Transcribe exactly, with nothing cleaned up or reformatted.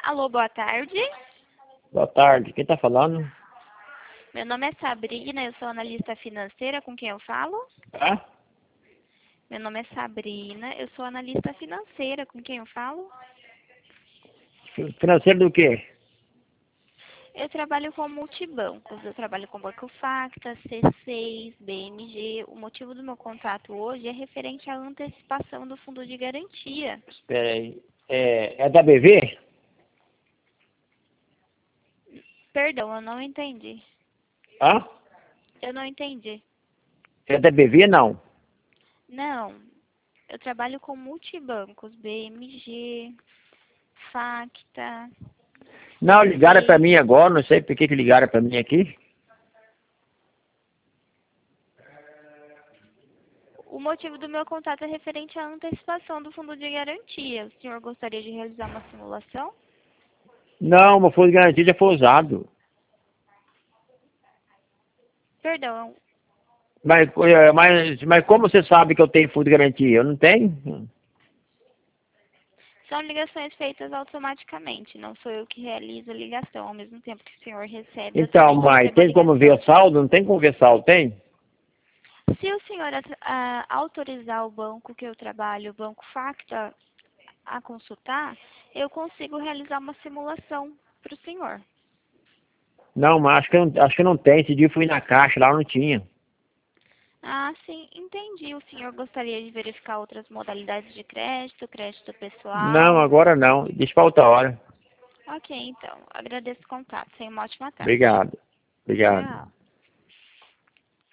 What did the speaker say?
Alô, boa tarde. Boa tarde, quem tá falando? Meu nome é Sabrina, eu sou analista financeira, com quem eu falo? Ah? Meu nome é Sabrina, eu sou analista financeira, com quem eu falo? Financeiro do quê? Eu trabalho com multibancos, eu trabalho com Banco Facta, C seis, B M G. O motivo do meu contato hoje é referente à antecipação do fundo de garantia. Espera aí. É, é da B V? Perdão, eu não entendi. Ah? Eu não entendi. É da B V, não? Não, eu trabalho com multibancos, B M G, Facta, Não, ligaram pra C seis. mim agora, não sei por que que ligaram pra mim aqui. O motivo do meu contato é referente à antecipação do fundo de garantia. O senhor gostaria de realizar uma simulação? Não, meu fundo de garantia já foi usado. Perdão, Mas, eh, mas, mas como você sabe que eu tenho fundo de garantia? Eu não tenho? são ligações feitas automaticamente. Não sou eu que realizo a ligação, ao mesmo tempo que o senhor recebe, eu Então, também mas recebo a tem como ver ligação. saldo? Não tem como ver saldo, tem? Se o senhor ah, autorizar o banco que eu trabalho, o Banco Facta, a consultar, eu consigo realizar uma simulação para o senhor. Não, mas acho que, não, acho que não tem. Esse dia eu fui na caixa, lá não tinha. Ah, sim, entendi. O senhor gostaria de verificar outras modalidades de crédito, crédito Não, pessoal? agora não. Deixa pra outra hora. Ok, então. Agradeço o contato. Tenha uma ótima tarde. Obrigado. Obrigado. Tchau.